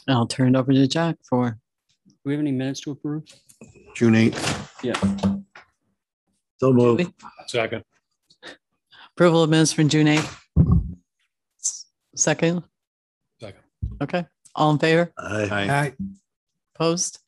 I'll turn it over to Jack for Do we have any minutes to approve? June 8th. Yeah. So moved. Second. approval of minutes from June 8th. Second. Second. Okay. All in favor? Aye. Opposed?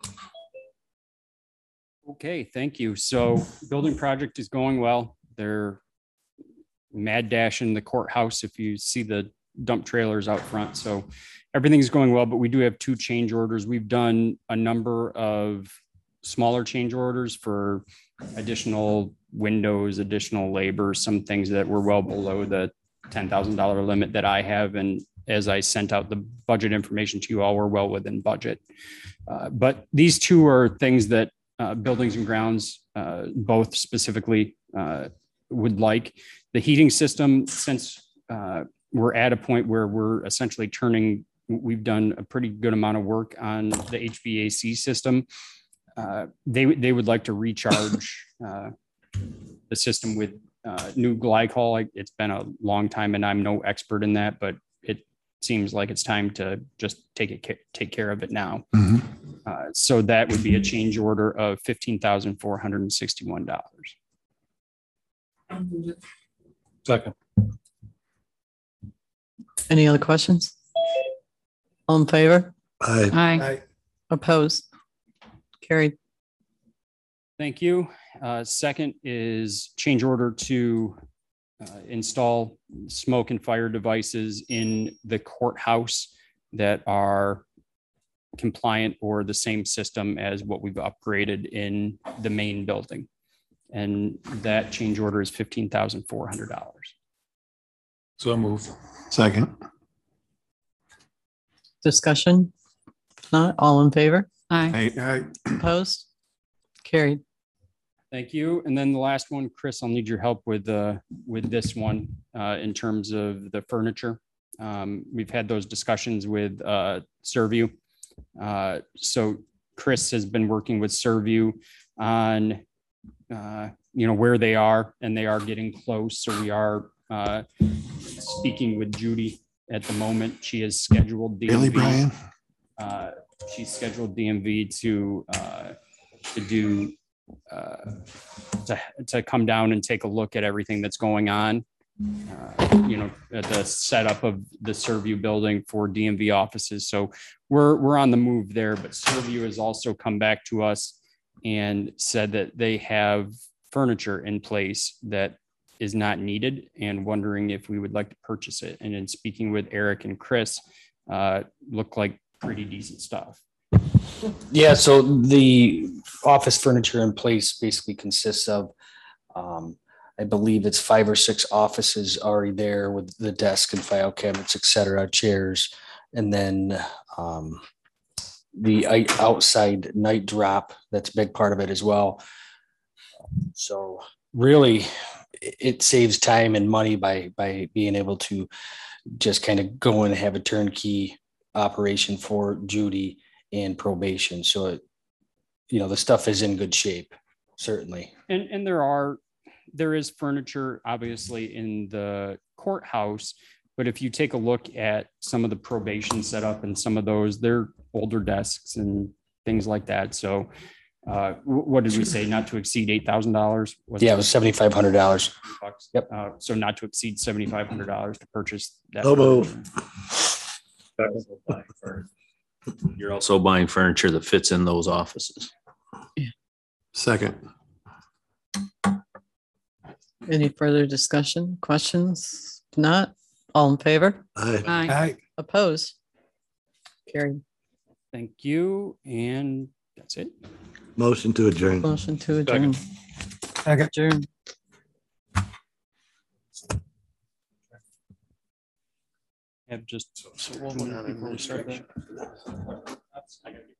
Okay, thank you. So building project is going well. They're mad dashing the courthouse if you see the dump trailers out front. So everything's going well, but we do have two change orders. We've done a number of smaller change orders for additional windows, additional labor, some things that were well below the $10,000 limit that I have. And as I sent out the budget information to you all, we're well within budget. But these two are things that buildings and grounds, both specifically would like. The heating system, since we're at a point where we're essentially we've done a pretty good amount of work on the HVAC system. They would like to recharge the system with new glycol. It's been a long time and I'm no expert in that, but it seems like it's time to just take care of it now. So that would be a change order of $15,461. Second. Any other questions? All in favor? Aye. Aye. Opposed? Carried. Thank you. Second is change order to install smoke and fire devices in the courthouse that are compliant or the same system as what we've upgraded in the main building. And that change order is $15,400. So move. Second. Discussion? If not, all in favor? Aye. Opposed? Carried. Thank you. And then the last one, Chris, I'll need your help with this one in terms of the furniture. We've had those discussions with Serviu. So Chris has been working with Serviu on where they are, and they are getting close. So we are speaking with Judy at the moment. She has scheduled DMV. Really, Brian? She's scheduled DMV to do to come down and take a look at everything that's going on. At the setup of the Serviu building for DMV offices. So we're on the move there, but Serviu has also come back to us and said that they have furniture in place that is not needed and wondering if we would like to purchase it. And in speaking with Eric and Chris, look like pretty decent stuff. Yeah, so the office furniture in place basically consists of, I believe it's 5 or 6 offices already there with the desk and file cabinets, et cetera, chairs. And then the outside night drop, that's a big part of it as well. So really, it saves time and money by being able to just kind of go in and have a turnkey operation for Judy and probation. So, the stuff is in good shape, certainly. And there is furniture obviously in the courthouse, but if you take a look at some of the probation setup and some of those, they're older desks and things like that. So what did we say? Not to exceed $8,000? Yeah, it was $7,500. Yep. So not to exceed $7,500 to purchase that. You're also buying furniture that fits in those offices. Second. Any further discussion, questions? If not, all in favor? Aye. Opposed? Carried. Thank you. And that's it. Motion to adjourn. Motion to adjourn. Second. Adjourn. Have just so before we start that.